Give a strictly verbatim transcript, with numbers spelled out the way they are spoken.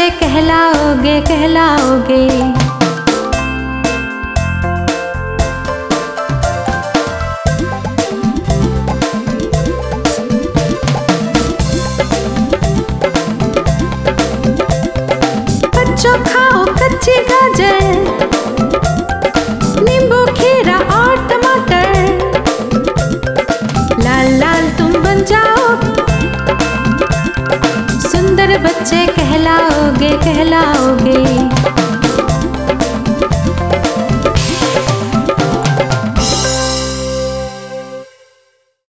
बच्चे कहलाओगे कहलाओगे। बच्चों खाओ कच्ची गाजर, नींबू खीरा और टमाटर, लाल लाल तुम बन जाओ, सुंदर बच्चे कहलाओगे कहलाओगे।